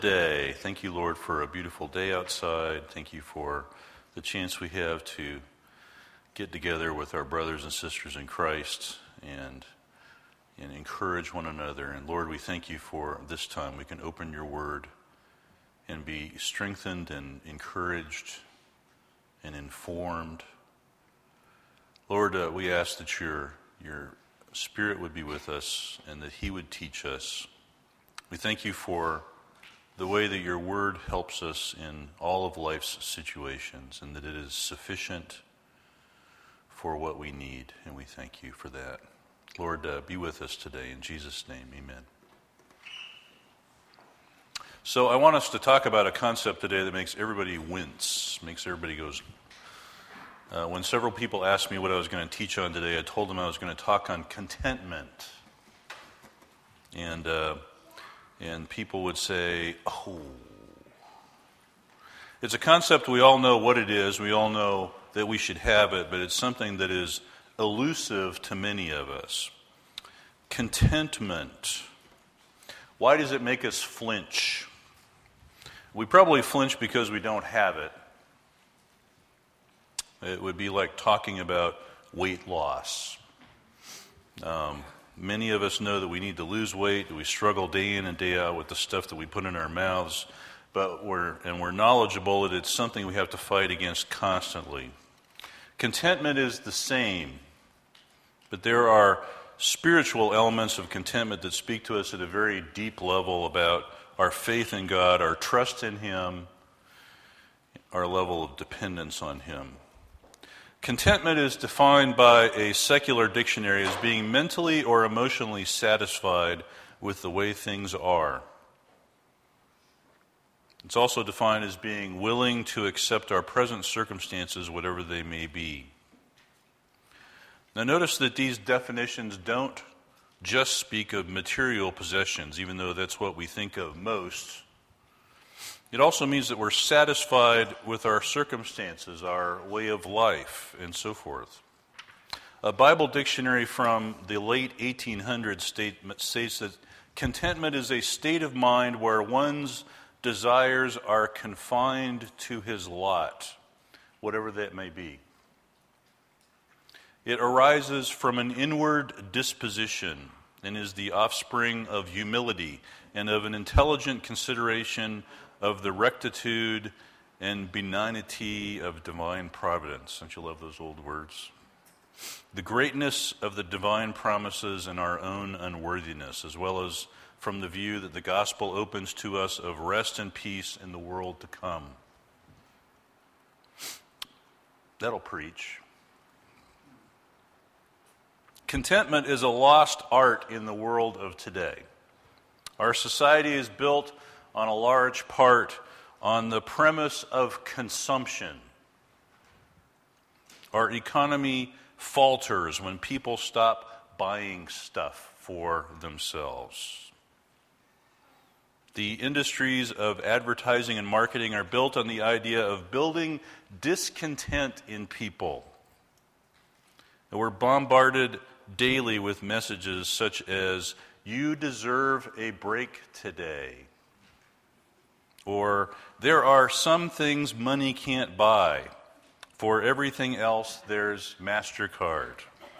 Day. Thank you, Lord, for a beautiful day outside. Thank you for the chance we have to get together with our brothers and sisters in Christ and encourage one another. And Lord, we thank you for this time. We can open your word and be strengthened and encouraged and informed. Lord, we ask that your Spirit would be with us and that he would teach us. We thank you for the way that your word helps us in all of life's situations and that it is sufficient for what we need, and we thank you for that. Lord, be with us today. In Jesus' name, amen. So I want us to talk about a concept today that makes everybody wince, makes everybody goes. When several people asked me what I was going to teach on today, I told them I was going to talk on contentment. And people would say, oh. It's a concept we all know what it is. We all know that we should have it, but it's something that is elusive to many of us. Contentment. Why does it make us flinch? We probably flinch because we don't have it. It would be like talking about weight loss. Many of us know that we need to lose weight, that we struggle day in and day out with the stuff that we put in our mouths, but we're knowledgeable that it's something we have to fight against constantly. Contentment is the same, but there are spiritual elements of contentment that speak to us at a very deep level about our faith in God, our trust in him, our level of dependence on him. Contentment is defined by a secular dictionary as being mentally or emotionally satisfied with the way things are. It's also defined as being willing to accept our present circumstances, whatever they may be. Now notice that these definitions don't just speak of material possessions, even though that's what we think of most. It also means that we're satisfied with our circumstances, our way of life, and so forth. A Bible dictionary from the late 1800s states that contentment is a state of mind where one's desires are confined to his lot, whatever that may be. It arises from an inward disposition and is the offspring of humility and of an intelligent consideration of the rectitude and benignity of divine providence. Don't you love those old words? The greatness of the divine promises and our own unworthiness, as well as from the view that the gospel opens to us of rest and peace in the world to come. That'll preach. Contentment is a lost art in the world of today. Our society is built on a large part on the premise of consumption. Our economy falters when people stop buying stuff for themselves. The industries of advertising and marketing are built on the idea of building discontent in people. And we're bombarded daily with messages such as, "You deserve a break today." Or, "There are some things money can't buy. For everything else, there's MasterCard."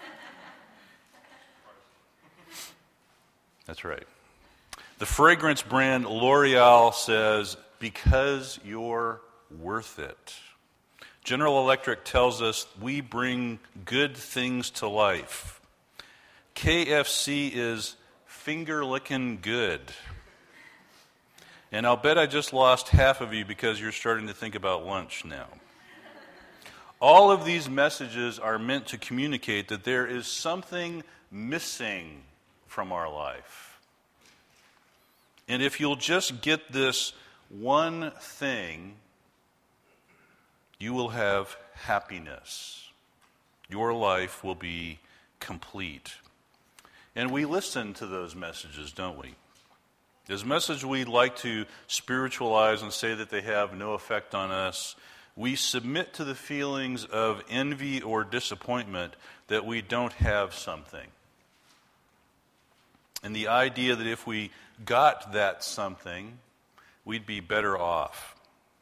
That's right. The fragrance brand L'Oreal says, "Because you're worth it." General Electric tells us we bring good things to life. KFC is finger-licking good. And I'll bet I just lost half of you because you're starting to think about lunch now. All of these messages are meant to communicate that there is something missing from our life. And if you'll just get this one thing, you will have happiness. Your life will be complete. And we listen to those messages, don't we? As much as we like to spiritualize and say that they have no effect on us, we submit to the feelings of envy or disappointment that we don't have something. And the idea that if we got that something, we'd be better off.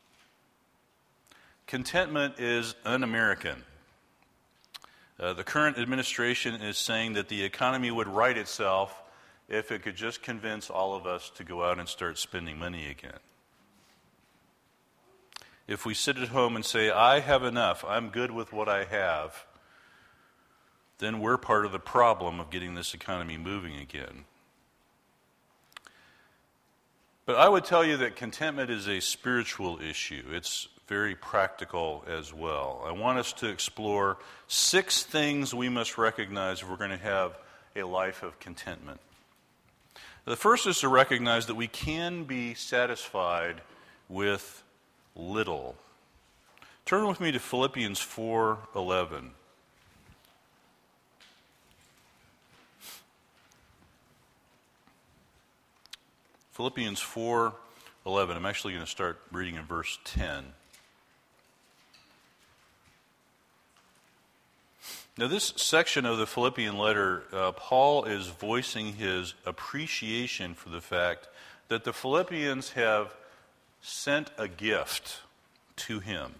Contentment is un-American. The current administration is saying that the economy would right itself if it could just convince all of us to go out and start spending money again. If we sit at home and say, I have enough, I'm good with what I have, then we're part of the problem of getting this economy moving again. But I would tell you that contentment is a spiritual issue. It's very practical as well. I want us to explore 6 things we must recognize if we're going to have a life of contentment. The first is to recognize that we can be satisfied with little. Turn with me to Philippians 4:11. Philippians 4:11. I'm actually going to start reading in verse 10. Now, this section of the Philippian letter, Paul is voicing his appreciation for the fact that the Philippians have sent a gift to him.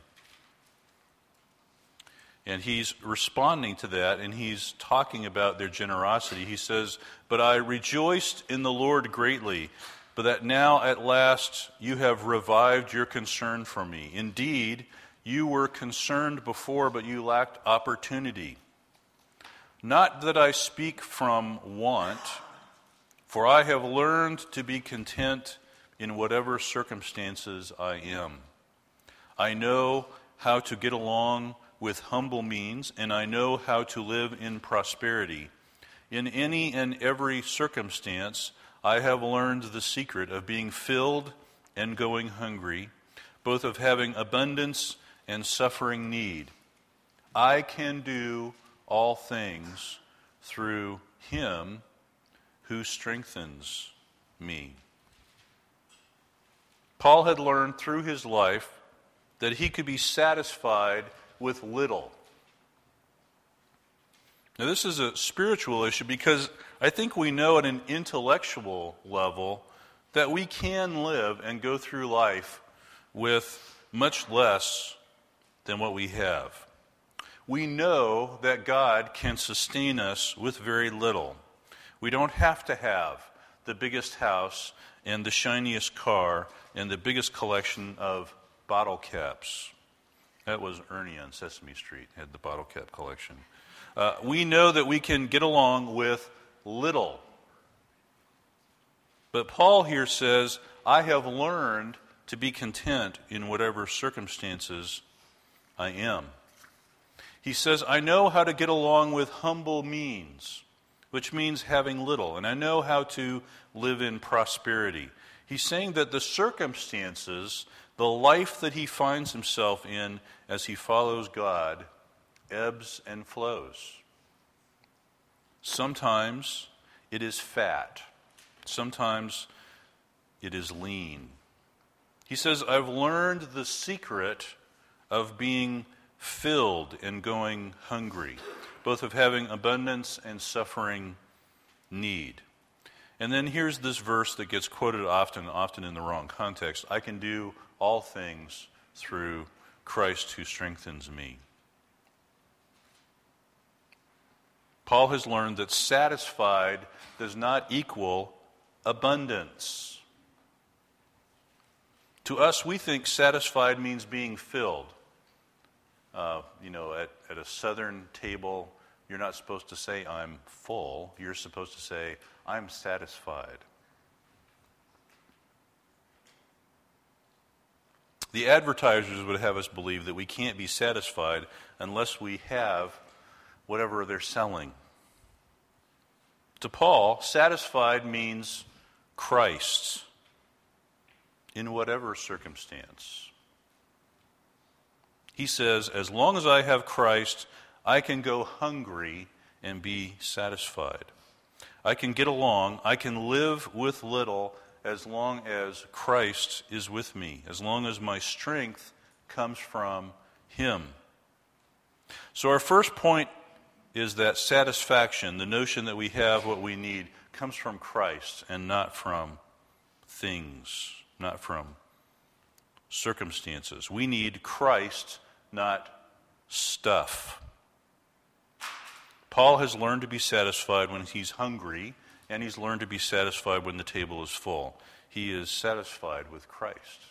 And he's responding to that, and he's talking about their generosity. He says, "But I rejoiced in the Lord greatly, but that now at last you have revived your concern for me. Indeed, you were concerned before, but you lacked opportunity. Not that I speak from want, for I have learned to be content in whatever circumstances I am. I know how to get along with humble means, and I know how to live in prosperity. In any and every circumstance, I have learned the secret of being filled and going hungry, both of having abundance and suffering need. I can do all things through him who strengthens me." Paul had learned through his life that he could be satisfied with little. Now, this is a spiritual issue because I think we know at an intellectual level that we can live and go through life with much less than what we have. We know that God can sustain us with very little. We don't have to have the biggest house and the shiniest car and the biggest collection of bottle caps. That was Ernie on Sesame Street, had the bottle cap collection. We know that we can get along with little. But Paul here says, I have learned to be content in whatever circumstances I am. He says, I know how to get along with humble means, which means having little, and I know how to live in prosperity. He's saying that the circumstances, the life that he finds himself in as he follows God, ebbs and flows. Sometimes it is fat. Sometimes it is lean. He says, I've learned the secret of being filled and going hungry, both of having abundance and suffering need. And then here's this verse that gets quoted often in the wrong context. I can do all things through Christ who strengthens me. Paul has learned that satisfied does not equal abundance. To us, we think satisfied means being filled. At a southern table, you're not supposed to say, I'm full. You're supposed to say, I'm satisfied. The advertisers would have us believe that we can't be satisfied unless we have whatever they're selling. To Paul, satisfied means Christ in whatever circumstance. He says, as long as I have Christ, I can go hungry and be satisfied. I can get along, I can live with little as long as Christ is with me, as long as my strength comes from him. So our first point is that satisfaction, the notion that we have what we need, comes from Christ and not from things. not from circumstances. We need Christ, not stuff. Paul has learned to be satisfied when he's hungry, and he's learned to be satisfied when the table is full. He is satisfied with Christ.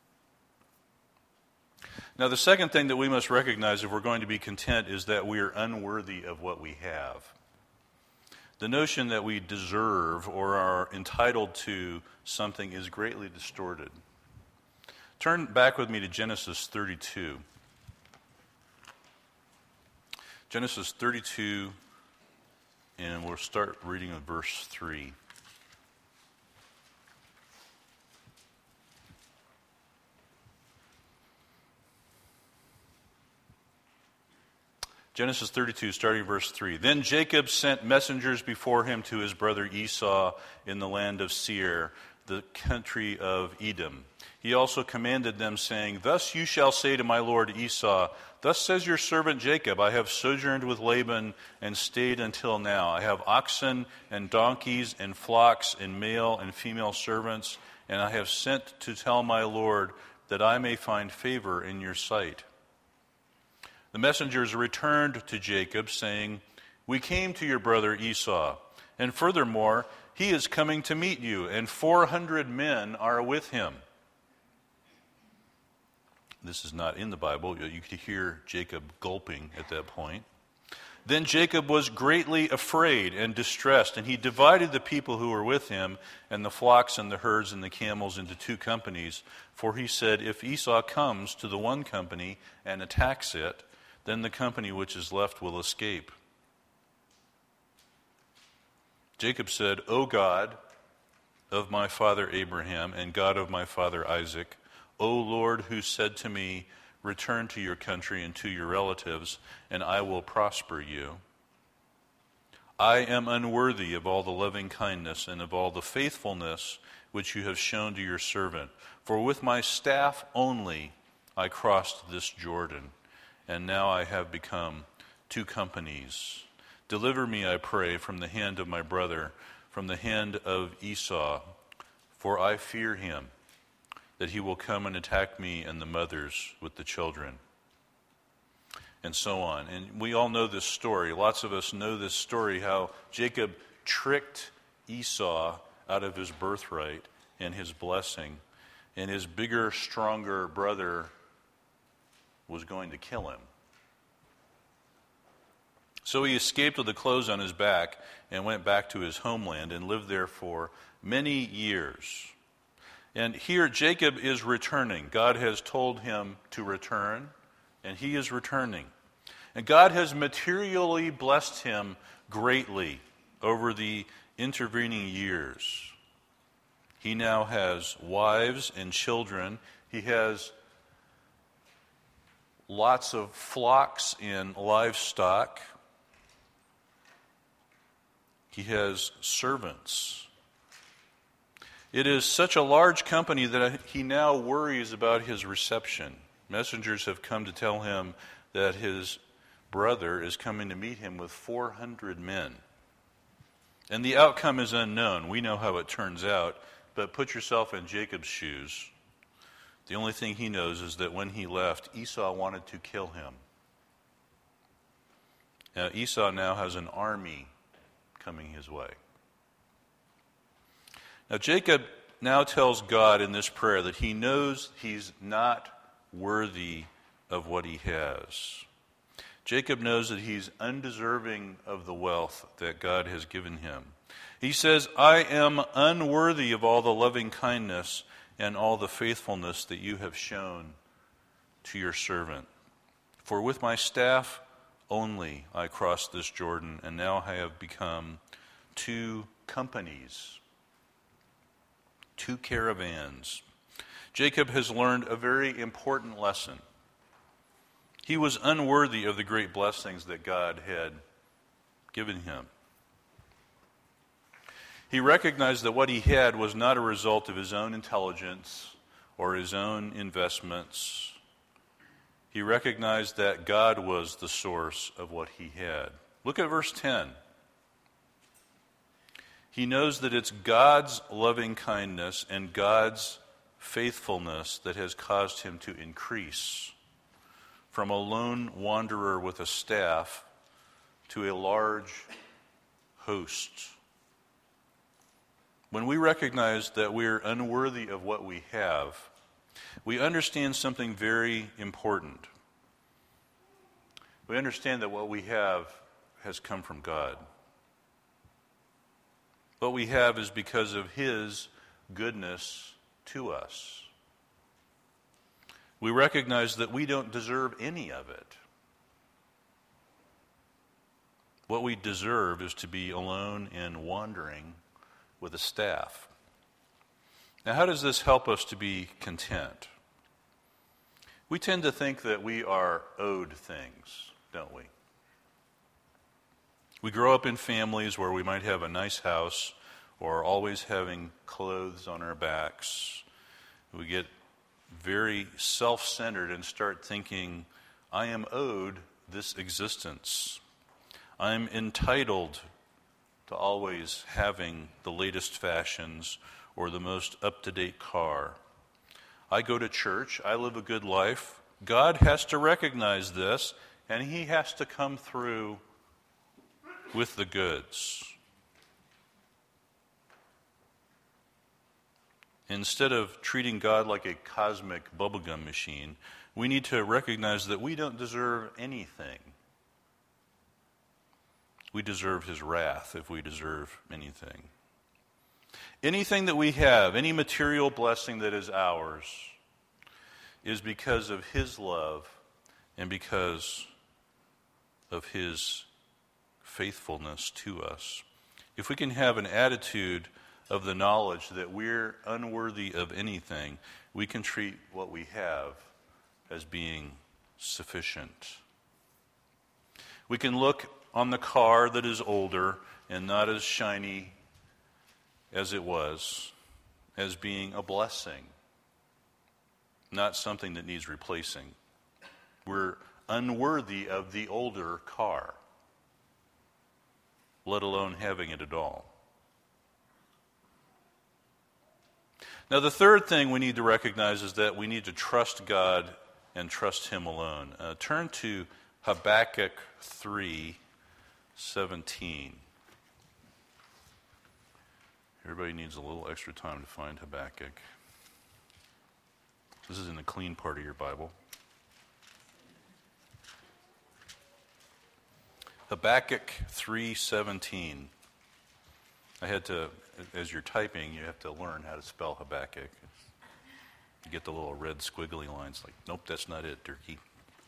Now, the second thing that we must recognize if we're going to be content is that we are unworthy of what we have. The notion that we deserve or are entitled to something is greatly distorted. Turn back with me to Genesis 32. Genesis 32, and we'll start reading at verse 3. Genesis 32, starting verse 3. Then Jacob sent messengers before him to his brother Esau in the land of Seir, the country of Edom. He also commanded them, saying, Thus you shall say to my lord Esau, Thus says your servant Jacob, I have sojourned with Laban and stayed until now. I have oxen and donkeys and flocks and male and female servants, and I have sent to tell my lord that I may find favor in your sight. The messengers returned to Jacob, saying, We came to your brother Esau, and furthermore, he is coming to meet you, and 400 men are with him. This is not in the Bible. You could hear Jacob gulping at that point. Then Jacob was greatly afraid and distressed, and he divided the people who were with him and the flocks and the herds and the camels into two companies. For he said, If Esau comes to the one company and attacks it, then the company which is left will escape. Jacob said, O God of my father Abraham and God of my father Isaac, O Lord, who said to me, Return to your country and to your relatives, and I will prosper you. I am unworthy of all the loving kindness and of all the faithfulness which you have shown to your servant. For with my staff only I crossed this Jordan, and now I have become two companies. Deliver me, I pray, from the hand of my brother, from the hand of Esau, for I fear him, that he will come and attack me and the mothers with the children. And so on. And we all know this story. Lots of us know this story, how Jacob tricked Esau out of his birthright and his blessing, and his bigger, stronger brother was going to kill him. So he escaped with the clothes on his back and went back to his homeland and lived there for many years. And here Jacob is returning. God has told him to return, and he is returning. And God has materially blessed him greatly over the intervening years. He now has wives and children. He has lots of flocks and livestock. He has servants. It is such a large company that he now worries about his reception. Messengers have come to tell him that his brother is coming to meet him with 400 men. And the outcome is unknown. We know how it turns out, but put yourself in Jacob's shoes. The only thing he knows is that when he left, Esau wanted to kill him. Now, Esau now has an army coming his way. Now, Jacob now tells God in this prayer that he knows he's not worthy of what he has. Jacob knows that he's undeserving of the wealth that God has given him. He says, I am unworthy of all the loving kindness and all the faithfulness that you have shown to your servant. For with my staff only I crossed this Jordan, and now I have become two companies, two caravans. Jacob has learned a very important lesson. He was unworthy of the great blessings that God had given him. He recognized that what he had was not a result of his own intelligence or his own investments. He recognized that God was the source of what he had. Look at verse 10. He knows that it's God's loving kindness and God's faithfulness that has caused him to increase from a lone wanderer with a staff to a large host. When we recognize that we're unworthy of what we have, we understand something very important. We understand that what we have has come from God. What we have is because of His goodness to us. We recognize that we don't deserve any of it. What we deserve is to be alone and wandering with a staff. Now, how does this help us to be content? We tend to think that we are owed things, don't we? We grow up in families where we might have a nice house or always having clothes on our backs. We get very self-centered and start thinking, I am owed this existence. I'm entitled to always having the latest fashions or the most up-to-date car. I go to church, I live a good life. God has to recognize this, and He has to come through with the goods. Instead of treating God like a cosmic bubblegum machine, we need to recognize that we don't deserve anything. We deserve His wrath if we deserve anything. Anything that we have, any material blessing that is ours, is because of His love and because of His faithfulness to us. If we can have an attitude of the knowledge that we're unworthy of anything, we can treat what we have as being sufficient. We can look on the car that is older and not as shiny as it was, as being a blessing, not something that needs replacing. We're unworthy of the older car, let alone having it at all. Now, the third thing we need to recognize is that we need to trust God and trust Him alone. Turn to Habakkuk 3:17. Everybody needs a little extra time to find Habakkuk. This is in the clean part of your Bible. Habakkuk 3:17. I had to, as you're typing, you have to learn how to spell Habakkuk. You get the little red squiggly lines like, nope, that's not it, Turkey.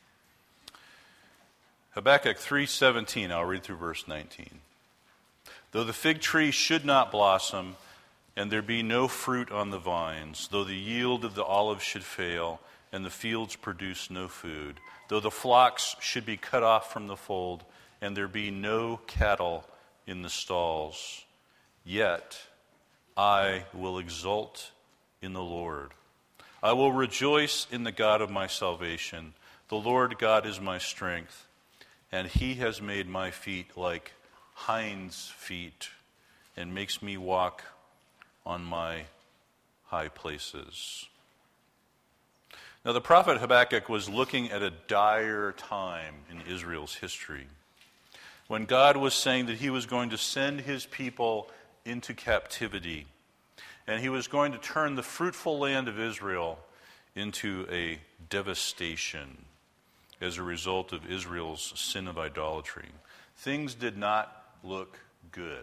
Habakkuk 3:17, I'll read through verse 19. Though the fig tree should not blossom, and there be no fruit on the vines, though the yield of the olive should fail, and the fields produce no food, though the flocks should be cut off from the fold, and there be no cattle in the stalls, yet I will exult in the Lord. I will rejoice in the God of my salvation. The Lord God is my strength, and He has made my feet like hinds' feet and makes me walk on my high places. Now, the prophet Habakkuk was looking at a dire time in Israel's history when God was saying that He was going to send His people into captivity, and He was going to turn the fruitful land of Israel into a devastation as a result of Israel's sin of idolatry. Things did not look good.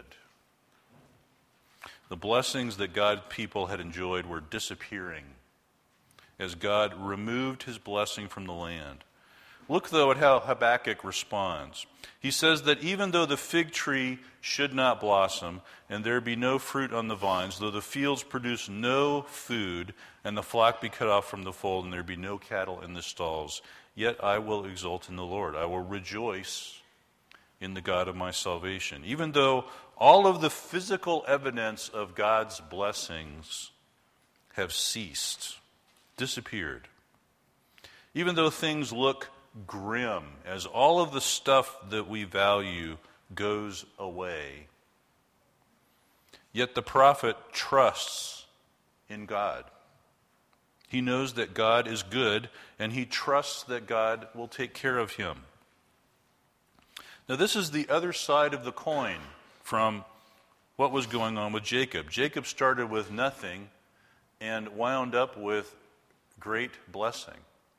The blessings that God's people had enjoyed were disappearing as God removed His blessing from the land. Look, though, at how Habakkuk responds. He says that even though the fig tree should not blossom, and there be no fruit on the vines, though the fields produce no food, and the flock be cut off from the fold, and there be no cattle in the stalls, yet I will exult in the Lord. I will rejoice in the God of my salvation. Even though all of the physical evidence of God's blessings have ceased, disappeared. Even though things look grim, as all of the stuff that we value goes away, yet the prophet trusts in God. He knows that God is good, and he trusts that God will take care of him. Now, this is the other side of the coin from what was going on with Jacob. Jacob started with nothing and wound up with great blessing.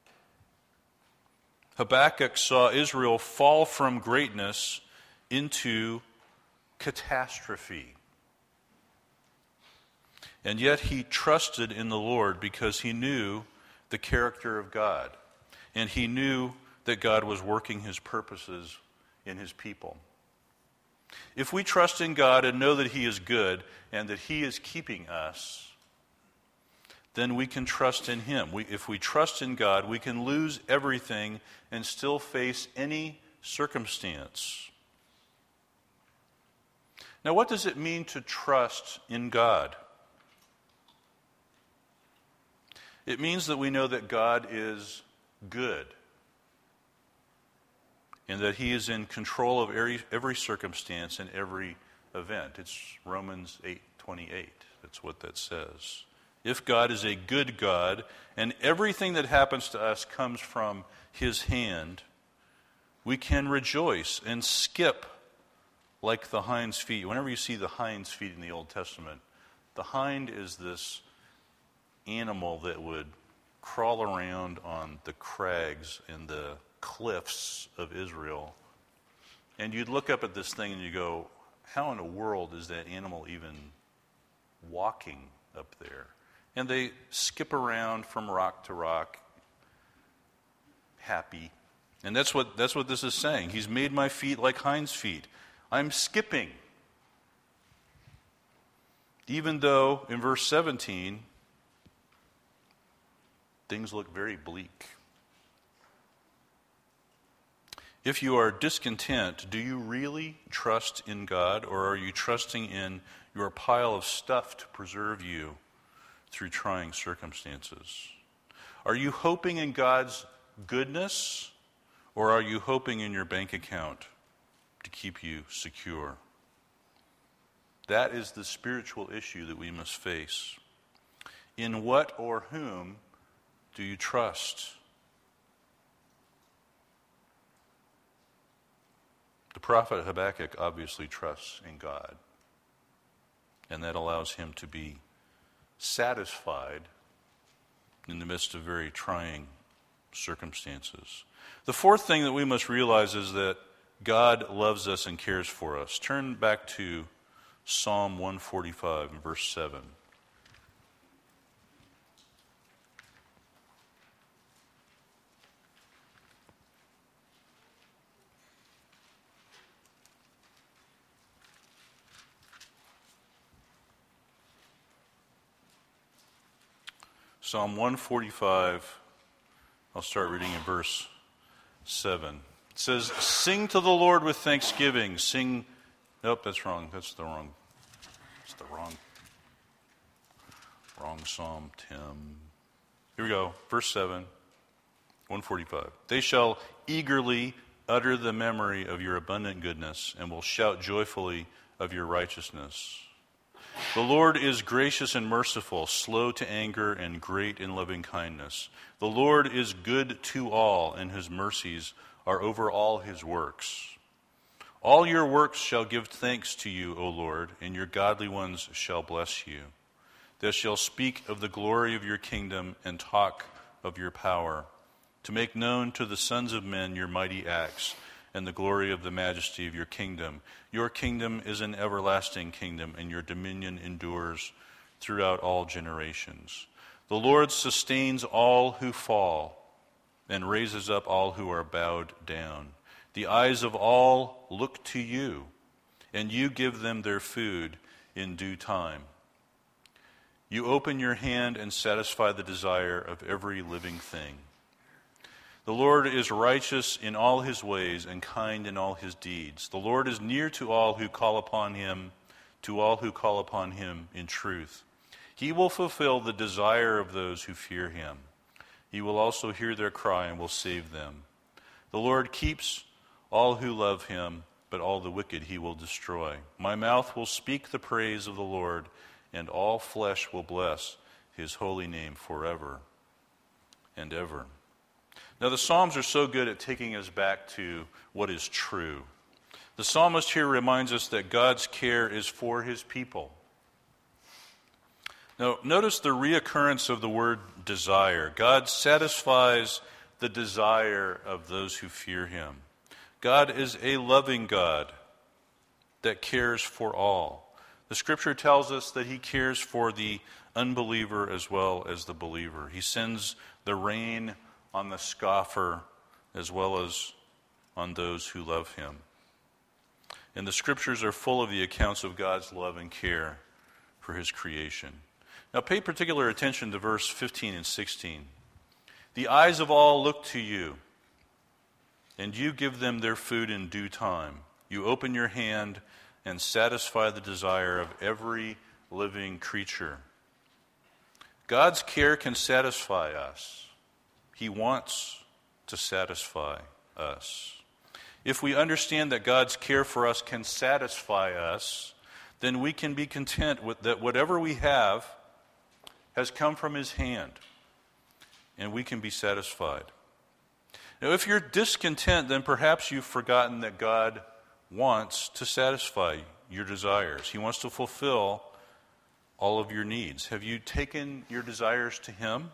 Habakkuk saw Israel fall from greatness into catastrophe. And yet he trusted in the Lord because he knew the character of God. And he knew that God was working his purposes in his people. If we trust in God and know that he is good and that he is keeping us, then we can trust in him. If we trust in God, we can lose everything and still face any circumstance. Now, what does it mean to trust in God? It means that we know that God is good and that he is in control of every circumstance and every event. It's Romans 8:28. That's what that says. If God is a good God and everything that happens to us comes from his hand, we can rejoice and skip like the hind's feet. Whenever you see the hind's feet in the Old Testament, the hind is this animal that would crawl around on the crags and the cliffs of Israel. And you'd look up at this thing and you go, how in the world is that animal even walking up there? And they skip around from rock to rock, happy. And that's what this is saying. He's made my feet like hinds' feet. I'm skipping. Even though in verse 17, things look very bleak. If you are discontent, do you really trust in God, or are you trusting in your pile of stuff to preserve you through trying circumstances? Are you hoping in God's goodness, or are you hoping in your bank account to keep you secure? That is the spiritual issue that we must face. In what or whom do you trust? The prophet Habakkuk obviously trusts in God, and that allows him to be satisfied in the midst of very trying circumstances. The fourth thing that we must realize is that God loves us and cares for us. Turn back to Psalm 145 and verse 7. Psalm 145, I'll start reading in verse 7. It says, sing to the Lord with thanksgiving. Sing, nope, that's wrong. It's the wrong Psalm, Tim. Here we go, verse 7, 145. They shall eagerly utter the memory of your abundant goodness and will shout joyfully of your righteousness. The Lord is gracious and merciful, slow to anger, and great in loving kindness. The Lord is good to all, and his mercies are over all his works. All your works shall give thanks to you, O Lord, and your godly ones shall bless you. They shall speak of the glory of your kingdom and talk of your power, to make known to the sons of men your mighty acts and the glory of the majesty of your kingdom. Your kingdom is an everlasting kingdom, and your dominion endures throughout all generations. The Lord sustains all who fall and raises up all who are bowed down. The eyes of all look to you, and you give them their food in due time. You open your hand and satisfy the desire of every living thing. The Lord is righteous in all his ways and kind in all his deeds. The Lord is near to all who call upon him, in truth. He will fulfill the desire of those who fear him. He will also hear their cry and will save them. The Lord keeps all who love him, but all the wicked he will destroy. My mouth will speak the praise of the Lord, and all flesh will bless his holy name forever. and ever. Now, the Psalms are so good at taking us back to what is true. The psalmist here reminds us that God's care is for his people. Now, notice the reoccurrence of the word desire. God satisfies the desire of those who fear him. God is a loving God that cares for all. The Scripture tells us that he cares for the unbeliever as well as the believer. He sends the rain on the scoffer as well as on those who love him. And the Scriptures are full of the accounts of God's love and care for his creation. Now pay particular attention to verse 15 and 16. The eyes of all look to you, and you give them their food in due time. You open your hand and satisfy the desire of every living creature. God's care can satisfy us. He wants to satisfy us. If we understand that God's care for us can satisfy us, then we can be content with that whatever we have has come from his hand, and we can be satisfied. Now, if you're discontent, then perhaps you've forgotten that God wants to satisfy your desires. He wants to fulfill all of your needs. Have you taken your desires to him?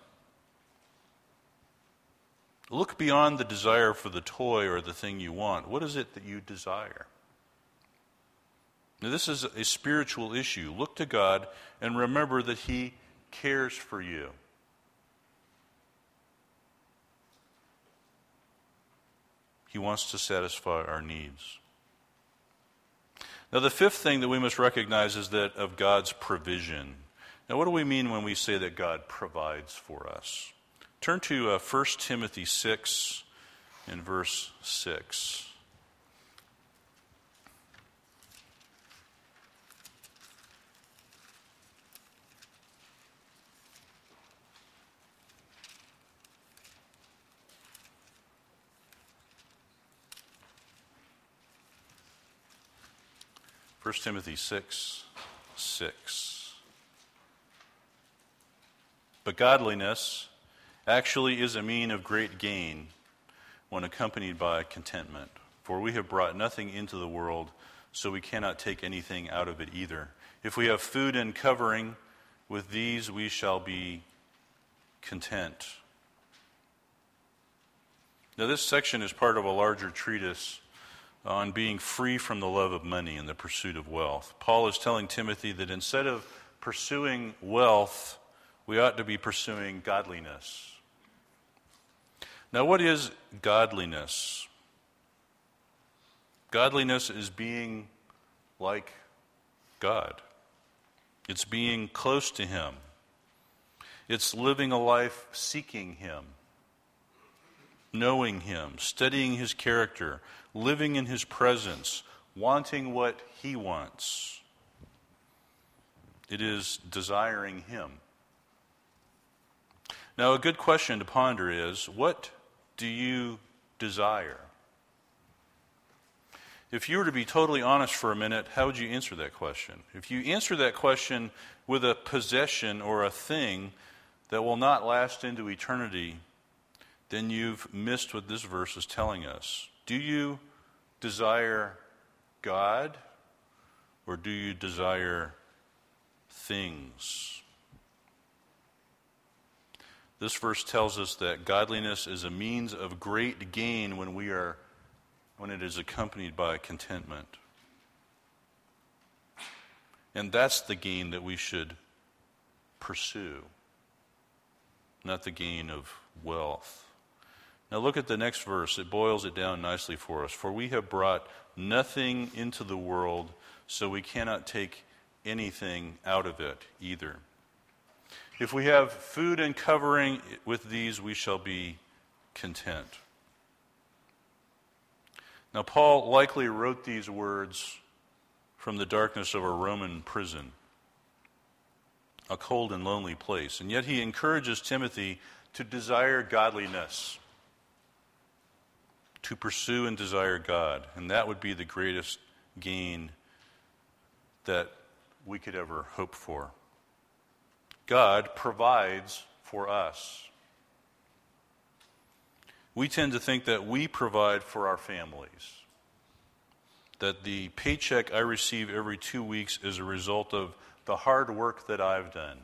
Look beyond the desire for the toy or the thing you want. What is it that you desire? Now, this is a spiritual issue. Look to God and remember that he cares for you. He wants to satisfy our needs. Now, the fifth thing that we must recognize is that of God's provision. Now, what do we mean when we say that God provides for us? Turn to 1 Timothy 6 and verse 6. First Timothy 6:6. But godliness actually is a mean of great gain when accompanied by contentment. For we have brought nothing into the world, so we cannot take anything out of it either. If we have food and covering, with these we shall be content. Now, this section is part of a larger treatise on being free from the love of money and the pursuit of wealth. Paul is telling Timothy that instead of pursuing wealth, we ought to be pursuing godliness. Now, what is godliness? Godliness is being like God. It's being close to him. It's living a life seeking him, knowing him, studying his character, living in his presence, wanting what he wants. It is desiring him. Now, a good question to ponder is, what do you desire? If you were to be totally honest for a minute, how would you answer that question? If you answer that question with a possession or a thing that will not last into eternity, then you've missed what this verse is telling us. Do you desire God, or do you desire things? This verse tells us that godliness is a means of great gain when it is accompanied by contentment. And that's the gain that we should pursue, not the gain of wealth. Now look at the next verse. It boils it down nicely for us. For we have brought nothing into the world, so we cannot take anything out of it either. If we have food and covering, with these we shall be content. Now, Paul likely wrote these words from the darkness of a Roman prison, a cold and lonely place. And yet he encourages Timothy to desire godliness, to pursue and desire God. And that would be the greatest gain that we could ever hope for. God provides for us. We tend to think that we provide for our families, that the paycheck I receive every 2 weeks is a result of the hard work that I've done.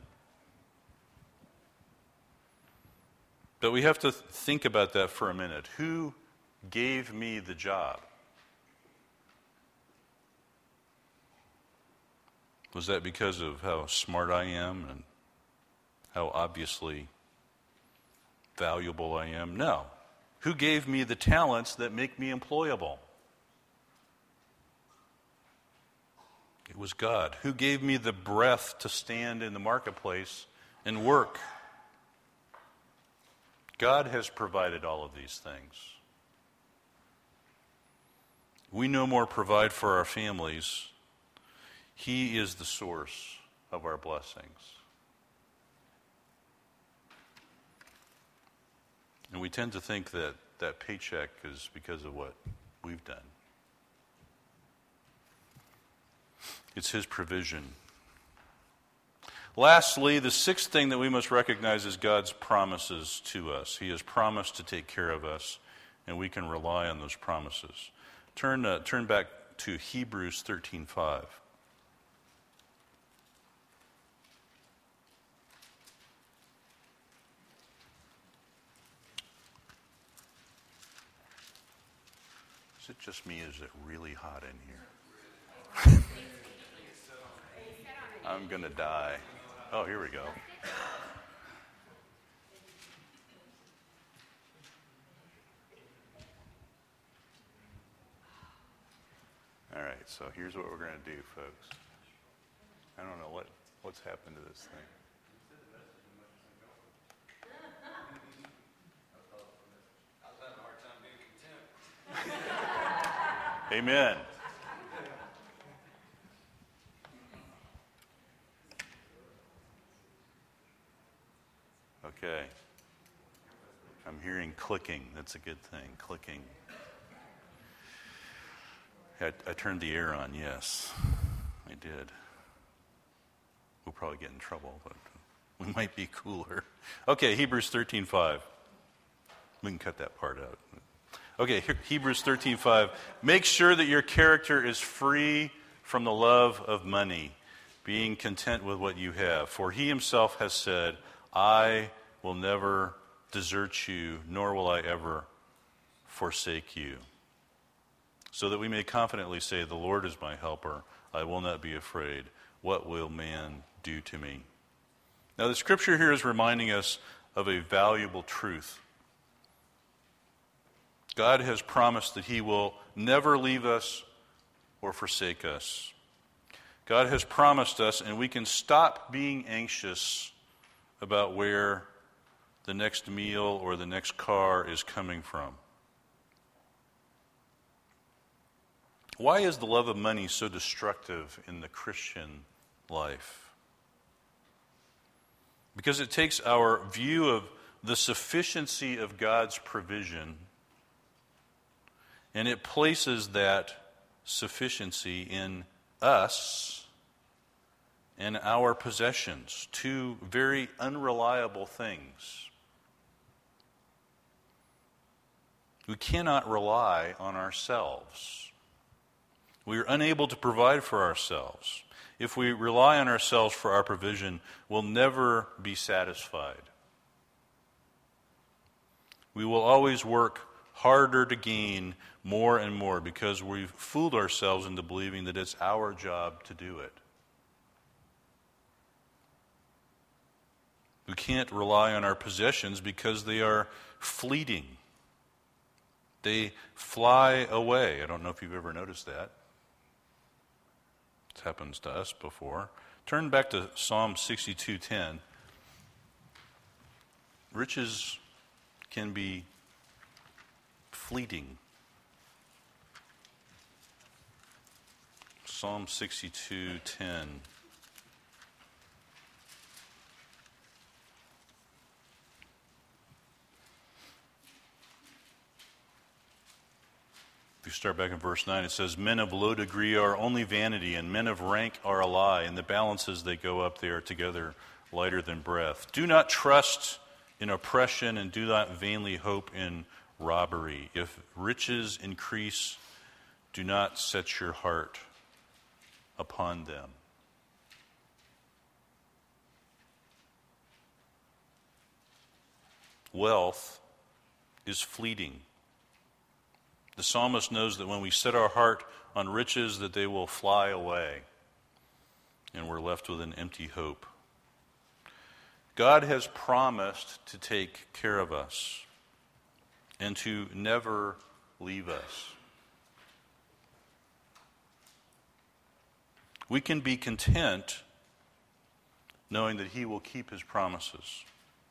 But we have to think about that for a minute. Who gave me the job? Was that because of how smart I am and how obviously valuable I am? No. Who gave me the talents that make me employable? It was God. Who gave me the breath to stand in the marketplace and work? God has provided all of these things. We no more provide for our families. He is the source of our blessings. And we tend to think that that paycheck is because of what we've done. It's His provision. Lastly, the sixth thing that we must recognize is God's promises to us. He has promised to take care of us, and we can rely on those promises. Turn back to Hebrews 13:5. Is it just me? Is it really hot in here? I'm going to die. Oh, here we go. All right, so here's what we're going to do, folks. I don't know what's happened to this thing. Amen. Okay. I'm hearing clicking. That's a good thing. Clicking. I turned the air on, yes. I did. We'll probably get in trouble, but we might be cooler. Okay, Hebrews 13:5. We can cut that part out. Okay, Hebrews 13:5. Make sure that your character is free from the love of money, being content with what you have. For He Himself has said, I will never desert you, nor will I ever forsake you. So that we may confidently say, the Lord is my helper. I will not be afraid. What will man do to me? Now, the scripture here is reminding us of a valuable truth. God has promised that He will never leave us or forsake us. God has promised us, and we can stop being anxious about where the next meal or the next car is coming from. Why is the love of money so destructive in the Christian life? Because it takes our view of the sufficiency of God's provision and it places that sufficiency in us and our possessions, two very unreliable things. We cannot rely on ourselves. We are unable to provide for ourselves. If we rely on ourselves for our provision, we'll never be satisfied. We will always work harder to gain more and more because we've fooled ourselves into believing that it's our job to do it. We can't rely on our possessions because they are fleeting. They fly away. I don't know if you've ever noticed that. It happens to us before. Turn back to Psalm 62:10. Riches can be fleeting. Psalm 62:10. If you start back in verse 9, it says, men of low degree are only vanity, and men of rank are a lie. In the balances they go up, they are together lighter than breath. Do not trust in oppression, and do not vainly hope in robbery. If riches increase, do not set your heart upon them. Wealth is fleeting. The psalmist knows that when we set our heart on riches, that they will fly away, and we're left with an empty hope. God has promised to take care of us and to never leave us. We can be content knowing that He will keep His promises.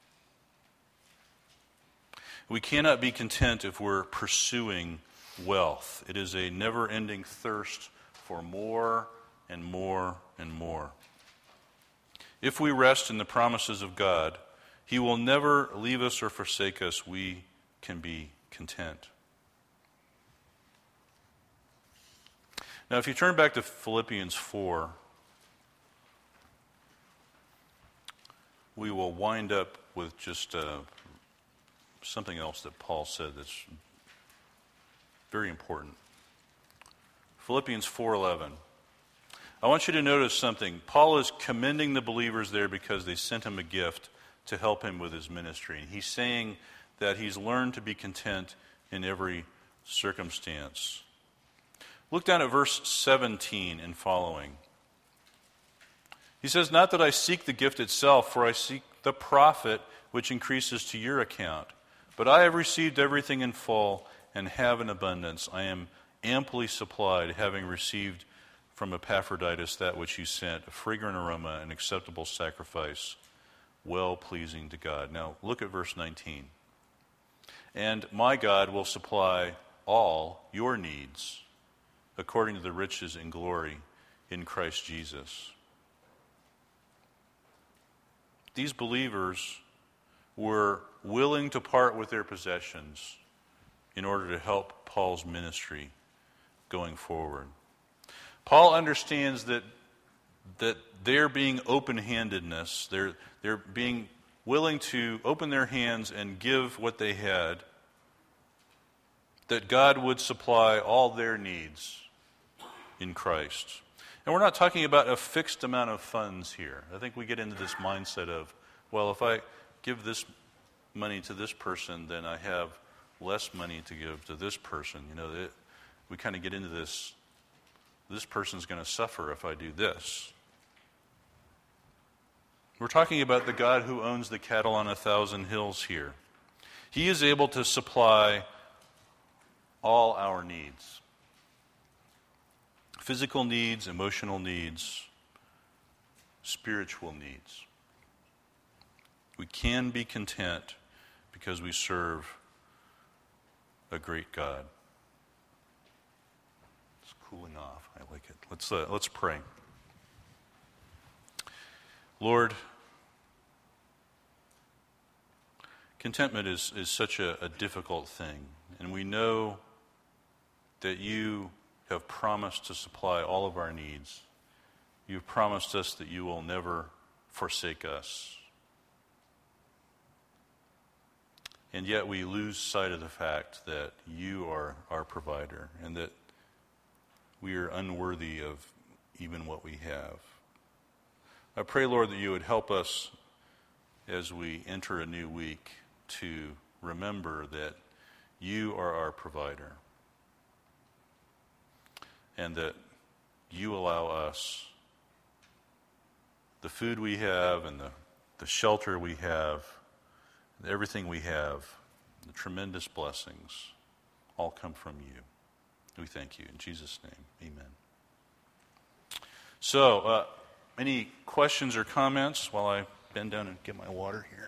We cannot be content if we're pursuing wealth. It is a never-ending thirst for more and more and more. If we rest in the promises of God, He will never leave us or forsake us. We can be content. Now, if you turn back to Philippians 4, we will wind up with just something else that Paul said that's very important. Philippians 4:11. I want you to notice something. Paul is commending the believers there because they sent him a gift to help him with his ministry. And he's saying that he's learned to be content in every circumstance. Look down at verse 17 and following. He says, "Not that I seek the gift itself, for I seek the profit which increases to your account. But I have received everything in full and have an abundance. I am amply supplied, having received from Epaphroditus that which you sent, a fragrant aroma, an acceptable sacrifice, well-pleasing to God." Now, look at verse 19. "And my God will supply all your needs according to the riches and glory in Christ Jesus." These believers were willing to part with their possessions in order to help Paul's ministry going forward. Paul understands that their being open-handedness, their being willing to open their hands and give what they had, that God would supply all their needs in Christ. And we're not talking about a fixed amount of funds here. I think we get into this mindset of, well, if I give this money to this person, then I have less money to give to this person. We kind of get into this person's going to suffer if I do this. We're talking about the God who owns the cattle on 1,000 hills here. He is able to supply all our needs. Physical needs, emotional needs, spiritual needs. We can be content because we serve a great God. It's cooling off. I like it. Let's pray. Lord, contentment is such a difficult thing, and we know that you have promised to supply all of our needs. You've promised us that you will never forsake us. And yet we lose sight of the fact that you are our provider and that we are unworthy of even what we have. I pray, Lord, that you would help us as we enter a new week to remember that you are our provider and that you allow us the food we have and the shelter we have, everything we have, the tremendous blessings, all come from you. We thank you. In Jesus' name, amen. So, any questions or comments while I bend down and get my water here?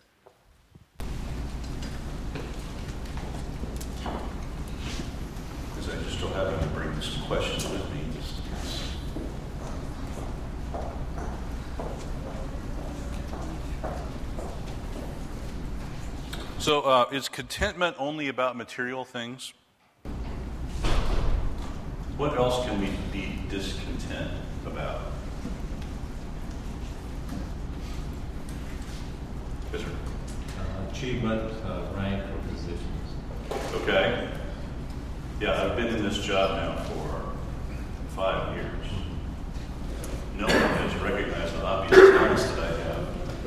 Because I just don't have to bring this question with me. So, is contentment only about material things? What else can we be discontent about? Achievement, rank, or positions. Okay? Yeah, I've been in this job now for 5 years. No one has recognized the obvious talents that I have.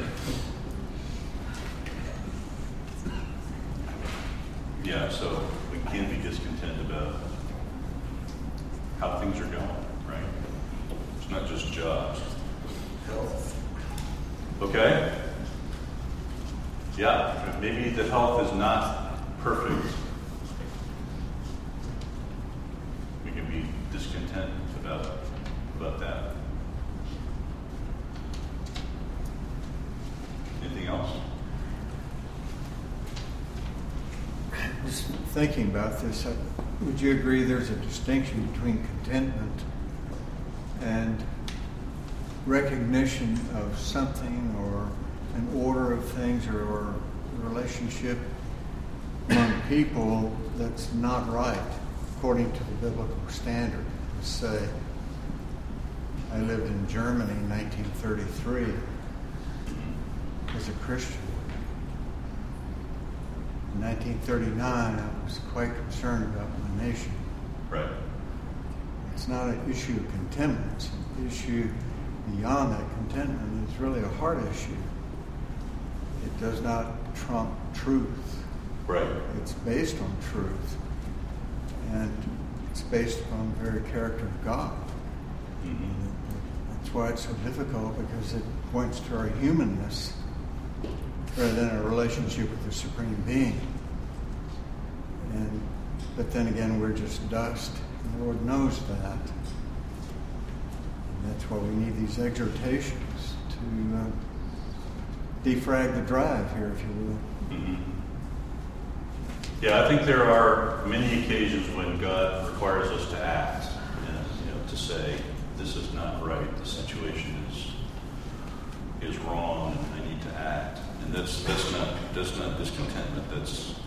Yeah, so we can be discontent about how things are going, right? It's not just jobs. Health. Okay? Yeah, maybe the health is not perfect. We can be discontent about that. Anything else? Just thinking about this, would you agree there's a distinction between contentment and recognition of something or an order of things or a relationship among people that's not right according to the biblical standard? Let's say I lived in Germany in 1933 as a Christian. In 1939, I was quite concerned about my nation. Right. It's not an issue of contentment. It's an issue beyond that. Contentment is really a heart issue. It does not trump truth. Right. It's based on truth. And it's based upon the very character of God. Mm-hmm. That's why it's so difficult, because it points to our humanness rather than a relationship with the Supreme Being. But then again, we're just dust. And the Lord knows that. And that's why we need these exhortations to defrag the drive here, if you will. Mm-hmm. Yeah, I think there are many occasions when God requires us to act, and to say, this is not right, the situation is wrong, and I need to act. And that's not discontentment. That's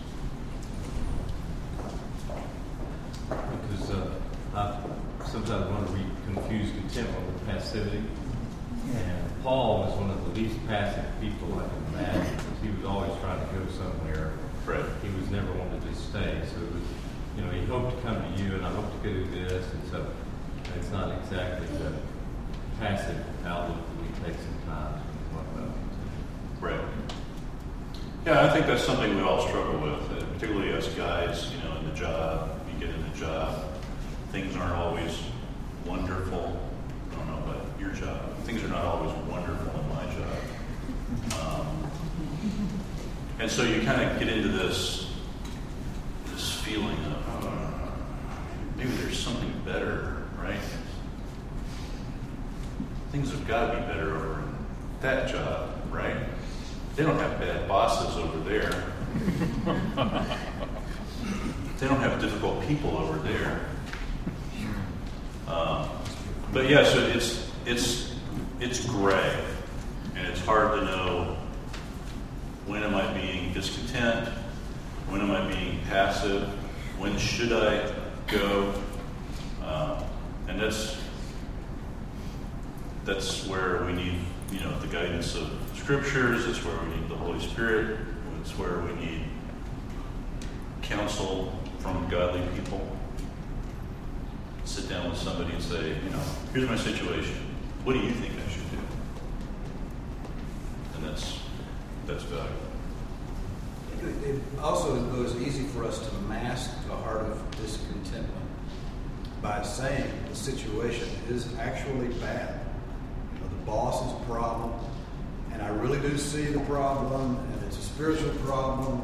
because I sometimes wonder we confuse contentment with passivity. And Paul was one of the least passive people I can imagine, because he was always trying to go somewhere. right. He was never wanted to stay. So it was, he hoped to come to you, and I hope to go do this, and so it's not exactly the passive outlook that we take sometimes. Right. Yeah, I think that's something we all struggle with, particularly as guys, in the job. You get in the job, things aren't always wonderful. I don't know about your job. Things are not always wonderful in my job. And so you kind of get into this feeling of, maybe there's something better, right? Things have got to be better over in that job, right? They don't have bad bosses over there. They don't have difficult people over there. But yeah, so it's gray, and it's hard to know, when am I being discontent? When am I being passive? When should I go? And that's where we need, the guidance of Scriptures. It's where we need the Holy Spirit. It's where we need counsel from godly people. Sit down with somebody and say, here's my situation. What do you think I should do? And that's valuable. It also goes easy for us to mask the heart of discontentment by saying the situation is actually bad. The boss is a problem, and I really do see the problem, and it's a spiritual problem.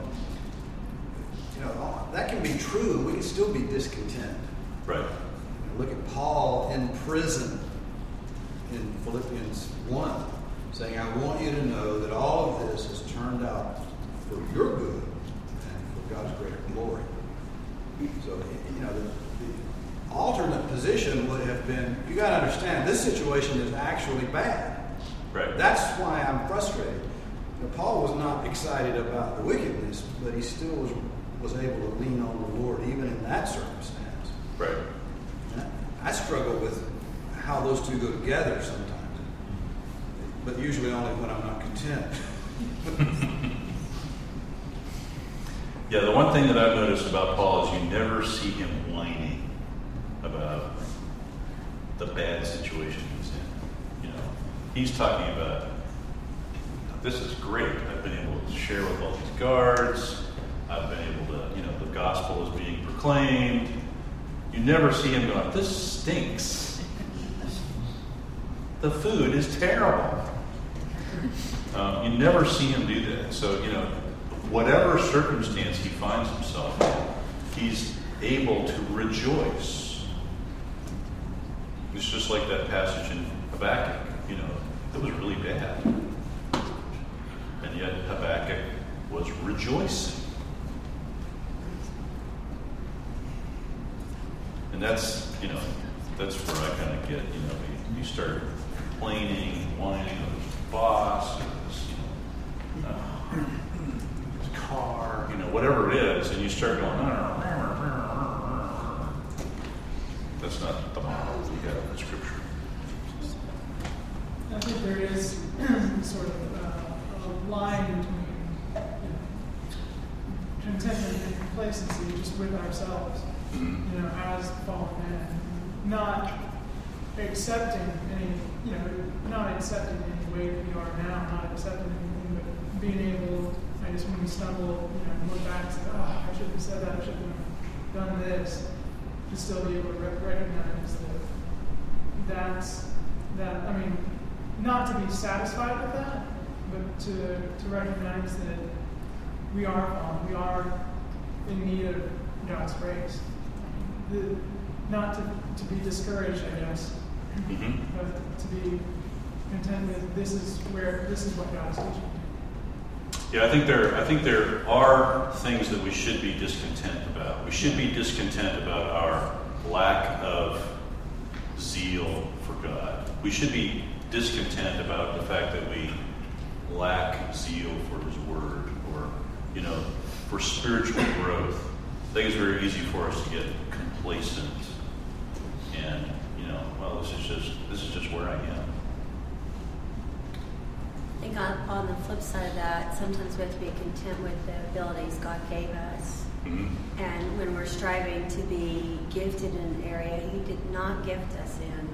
That can be true. We can still be discontent. Right. Look at Paul in prison in Philippians 1, saying, I want you to know that all of this has turned out for your good and for God's greater glory. So, the alternate position would have been, you got to understand, this situation is actually bad. Right. That's why I'm frustrated. Paul was not excited about the wickedness, but he still was able to lean on the Lord even in that circumstance. Right. I struggle with how those two go together sometimes, but usually only when I'm not content. Yeah, the one thing that I've noticed about Paul is you never see him whining about the bad situation he's in. You know, he's talking about, this is great. I've been able to share with all these guards. I've been able to, the gospel is being proclaimed. You never see him going, this stinks. The food is terrible. You never see him do that. So, whatever circumstance he finds himself in, he's able to rejoice. It's just like that passage in Habakkuk. It was really bad. And yet Habakkuk was rejoicing. And that's where I kind of get, you start complaining, whining over his boss, or his car, whatever it is, and you start going, that's not the model we have in Scripture. I think there is sort of a line between contentment and complacency just with ourselves, as fallen men, not accepting not accepting any way that we are now, not accepting anything, but being able, when we stumble, look back and say, I should have said that, I should have done this, to still be able to recognize not to be satisfied with that, but to recognize that we are fallen, we are in need of God's grace. Not to be discouraged, I guess, but to be content with this is what God is teaching. Yeah, I think there are things that we should be discontent about. We should be discontent about our lack of zeal for God. We should be discontent about the fact that we lack zeal for His Word, or for spiritual growth. I think it's very easy for us to get complacent and this is just where I am. I think on the flip side of that, sometimes we have to be content with the abilities God gave us. Mm-hmm. And when we're striving to be gifted in an area He did not gift us in,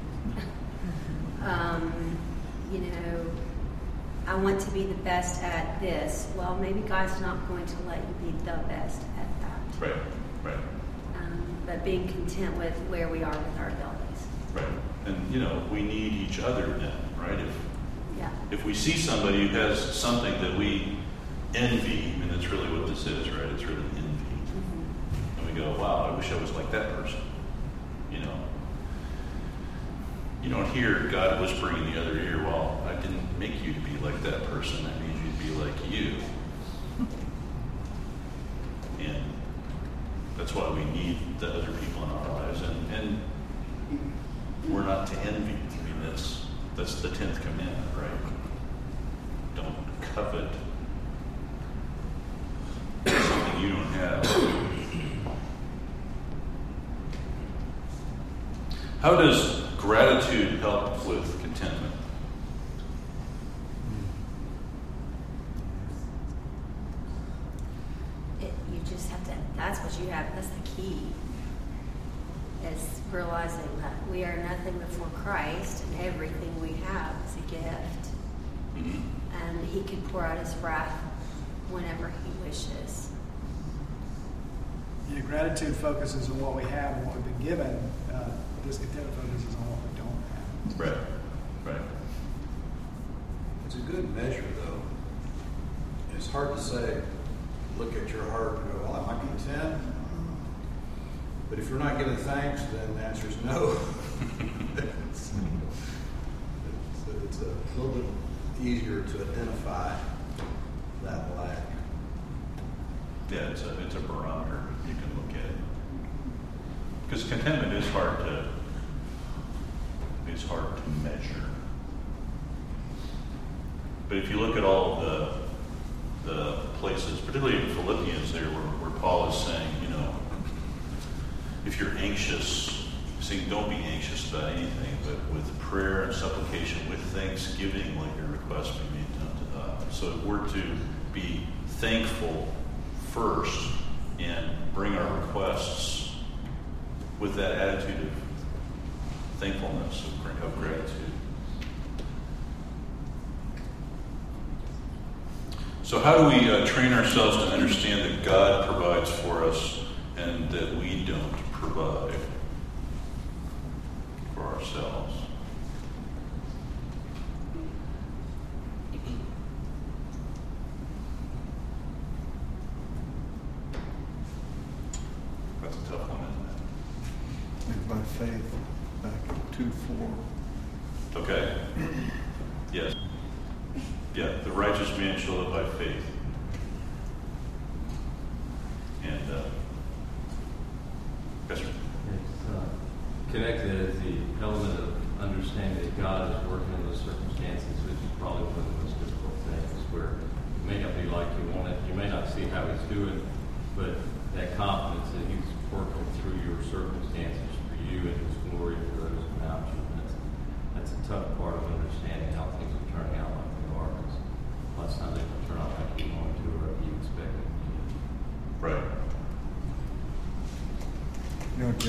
I want to be the best at this. Well, maybe God's not going to let you be the best at that. Right. But being content with where we are with our abilities. Right. And, we need each other then, right? If we see somebody who has something that we envy, and that's really what this is, right? It's really envy. Mm-hmm. And we go, wow, I wish I was like that person. You don't hear God whispering in the other ear, well, I didn't make you to be like that person. I made you to be like you. And that's why we need the other people in our lives. And we're not to envy. That's the 10th commandment, right? Don't covet something you don't have. How does gratitude help with contentment? You just have to, that's what you have, that's the key. Is realizing that we are nothing before Christ, and everything we have is a gift. Mm-hmm. And He can pour out His wrath whenever He wishes. Yeah, gratitude focuses on what we have and what we've been given. Discontent focuses on what we don't have. Right. It's a good measure, though. It's hard to say, look at your heart and go, well, am I content? But if you're not giving thanks, then the answer is no. It's a little bit easier to identify that lack. Yeah, it's a barometer you can look at. Because contentment is hard to measure. But if you look at all of the places, particularly in Philippians there, where Paul is saying, if you're anxious, saying don't be anxious about anything, but with prayer and supplication, with thanksgiving, let your requests be made known to God. So we're to be thankful first and bring our requests with that attitude of thankfulness, of gratitude. So how do we train ourselves to understand that God provides for us and that we don't provide for ourselves? That's a tough one, isn't And by faith, back in 2:4. it? Okay. Yes. Yeah, the righteous man shall live by faith. And, yes, sir. It's connected as the element of understanding that God is working in those circumstances, which is probably one of the most difficult things, where it may not be like you want it, you may not see how He's doing, but that confidence that He's working through your circumstances for you and His glory for those around you. That's a tough part of understanding how things are turning out like they are. Because a lot of times they don't turn out like you want to or you expect them to. Right. You know,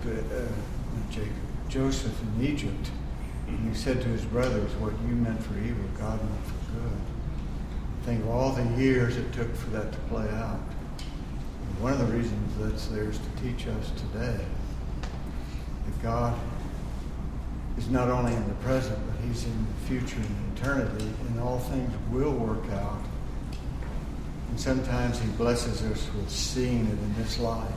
Joseph in Egypt, he said to his brothers, what you meant for evil, God meant for good. Think of all the years it took for that to play out. And one of the reasons that's there is to teach us today that God is not only in the present, but He's in the future and eternity, and all things will work out. And sometimes He blesses us with seeing it in this life.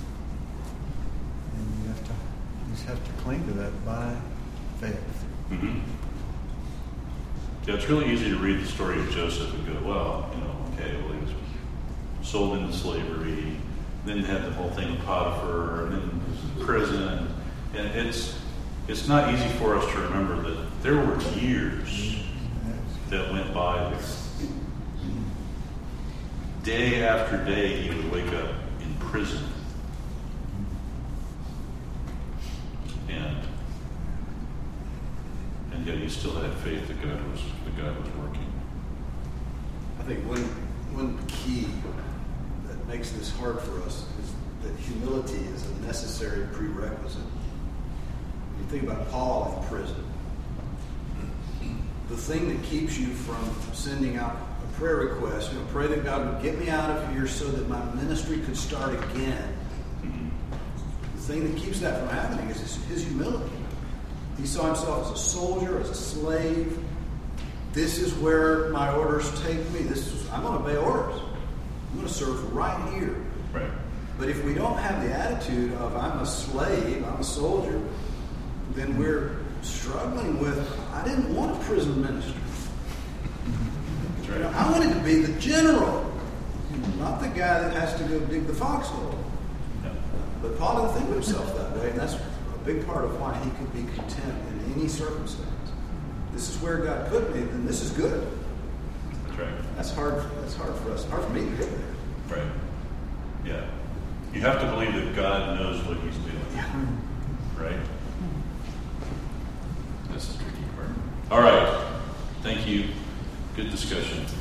And you just have to cling to that by faith. Mm-hmm. Yeah, it's really easy to read the story of Joseph and go, well, okay, well, he was sold into slavery, then had the whole thing with Potiphar, and then he was in prison. And it's not easy for us to remember that there were years that went by there. Day after day, he would wake up in prison. And yet he still had faith that God was working. I think one key that makes this hard for us is that humility is a necessary prerequisite. When you think about Paul in prison, the thing that keeps you from sending out a prayer request, pray that God would get me out of here so that my ministry could start again. The thing that keeps that from happening is his humility. He saw himself as a soldier, as a slave. This is where my orders take me. I'm going to obey orders. I'm going to serve right here. Right. But if we don't have the attitude of I'm a slave, I'm a soldier, then we're struggling with, I didn't want a prison ministry. That's right. I wanted to be the general, not the guy that has to go dig the foxhole. Yeah. But Paul didn't think of himself that way, and that's a big part of why he could be content in any circumstance. This is where God put me, and this is good. That's right. That's hard for us. Hard for me to get there. Right. Yeah. You have to believe that God knows what He's doing. Yeah. Right? This is tricky part. All right. Thank you. Good discussion.